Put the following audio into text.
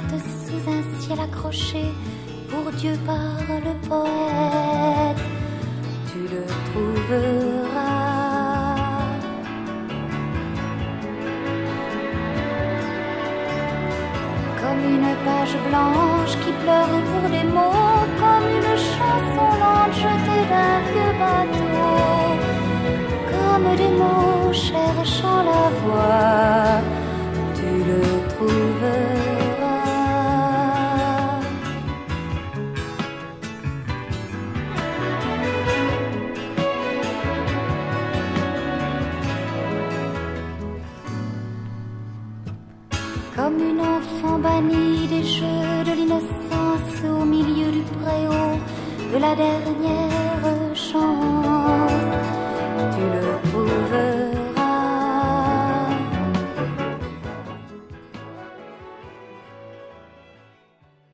planète sous un ciel accroché pour Dieu par le poète, tu le trouveras. Comme une page blanche qui pleure pour des mots, comme une chanson lente jetée d'un vieux bateau, comme des mots cherchant la voix, tu le trouveras. Comme une enfant bannie des jeux de l'innocence au milieu du préau de la dernière chance, tu le trouveras.